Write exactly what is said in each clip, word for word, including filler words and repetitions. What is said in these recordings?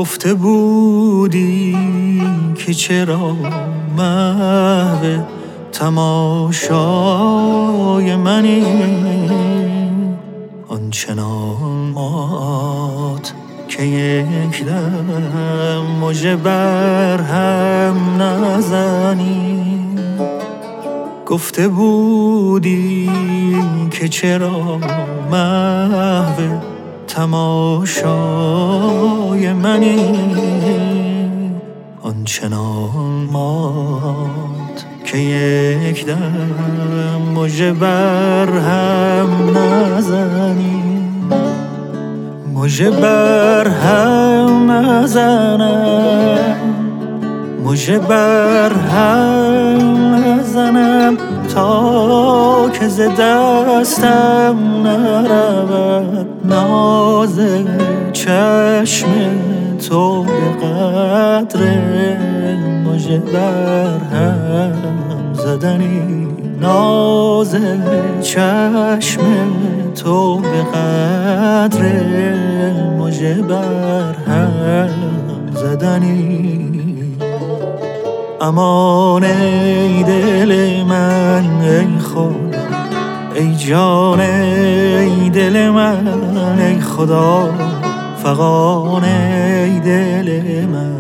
گفته بودی که چرا محو تماشای منی، آنچنان مات که یک دم مژه بر هم نزنی. گفته بودی که چرا محو تماشای منی، آنچنان مات که یک دم مژه بر هم نزنی. مژه بر هم نزنم، مژه بر هم نزنم تا که ز دستم نرود ناز چشم تو به قدر مژه بر هم زدنی. ناز چشم تو به قدر مژه بر هم زدنی. امان ای دل من ای خدا، ای جان ای دل من ای خدا، فغان ای دل من.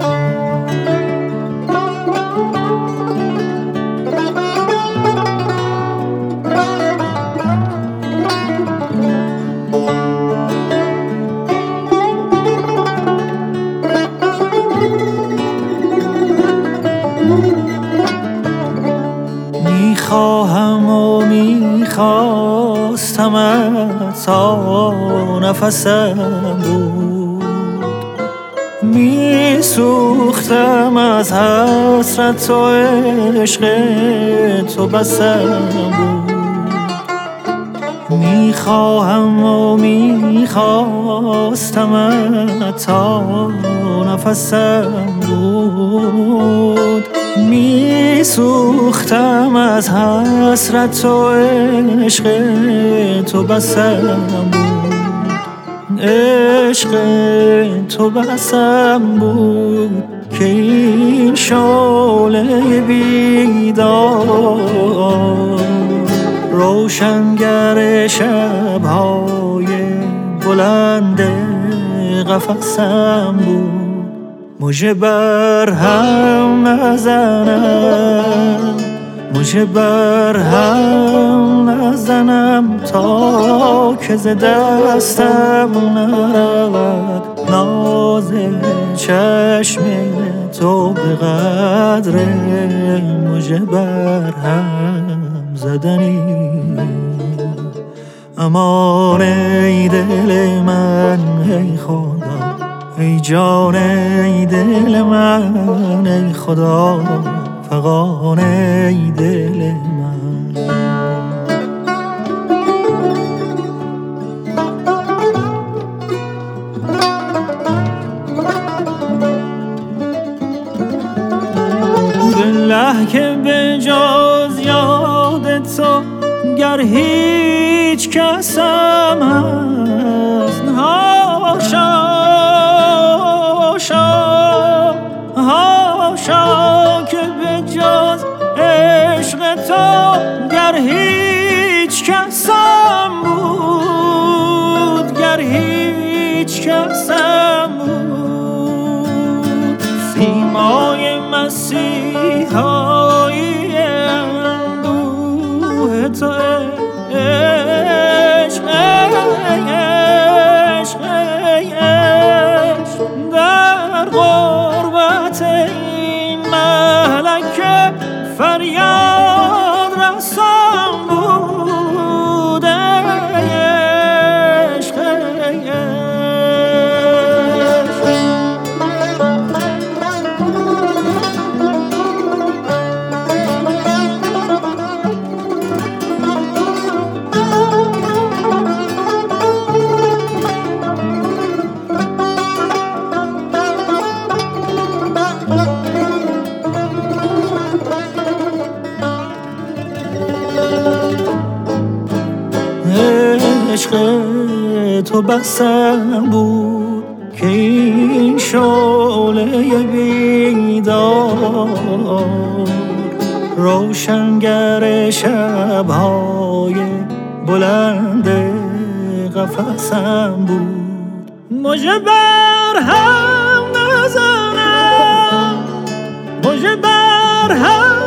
میخواهم و میخواستمت تا نفسم بود، میسوختم از حسرت و عشق تو بسم بود. میخواهم و میخواستمت تا نفسم بود، میسوختم از حسرت و عشق تو بسم بود. عشق تو بسم بود که این شعله بیدار روشنگر شب‌های بلند قفسم بود. مژه بر هم نزنم، مژه بر هم نزنم تا که ز دستم نرود ناز چشم تو به قدر مژه بر هم زدنی. امان ای دل من ای خدا، ای جان ای دل من ای خدا، فغان ای دل من. بالله که به جز یاد تو گر هیچ کسم هست، هاشا هاشا که به جز عشق تو گر هیچ کسم بود، گر هیچ کسم بود. سیمای مسیحایی اندوه تو عشق، عشق، عشق در غربت این ملکه فریاد رسان بود. عشق، عشق تو بسم بود که این شعله بیدار، روشنگر شب‌های بلند قفسم بود. مژه بر هم نزنم، مژه بر هم